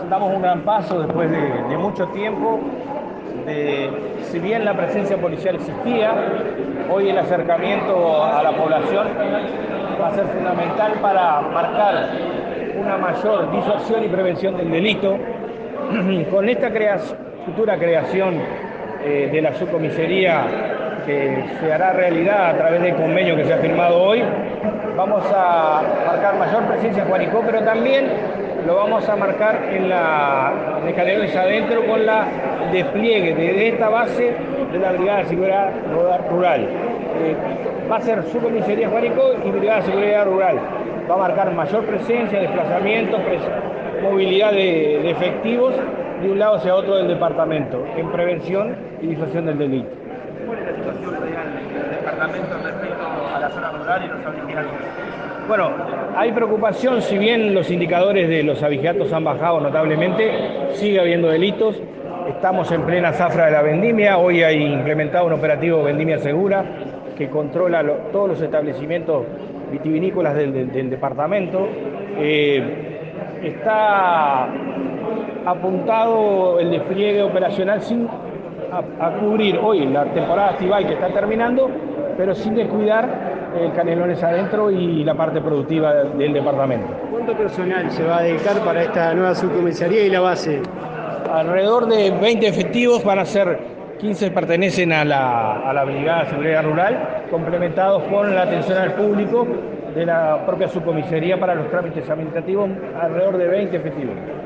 damos un gran paso después de mucho tiempo. Si bien la presencia policial existía, hoy el acercamiento a la población va a ser fundamental para marcar una mayor disuasión y prevención del delito. Con esta futura creación de la subcomisaría que se hará realidad a través del convenio que se ha firmado hoy, vamos a marcar mayor presencia en Juanico, pero también lo vamos a marcar en Canelones adentro con el despliegue de esta base de la Brigada de Seguridad Rural. Va a ser subcomisaría Juanico y Brigada de Seguridad Rural. Va a marcar mayor presencia, desplazamiento, movilidad de efectivos de un lado hacia otro del departamento, en prevención y disuasión del delito. ¿Cuál es la situación real del departamento respecto a la zona rural y los abigeatos? Bueno, hay preocupación, si bien los indicadores de los abigeatos han bajado notablemente, sigue habiendo delitos. Estamos en plena zafra de la vendimia, hoy hay implementado un operativo Vendimia Segura que controla todos los establecimientos vitivinícolas del departamento. Está apuntado el despliegue operacional a cubrir hoy la temporada estival que está terminando, pero sin descuidar el Canelones adentro y la parte productiva del departamento. ¿Cuánto personal se va a dedicar para esta nueva subcomisaría y la base? Alrededor de 20 efectivos, van a ser 15 pertenecen a la Brigada de Seguridad Rural, complementados con la atención al público de la propia subcomisaría para los trámites administrativos, alrededor de 20 efectivos.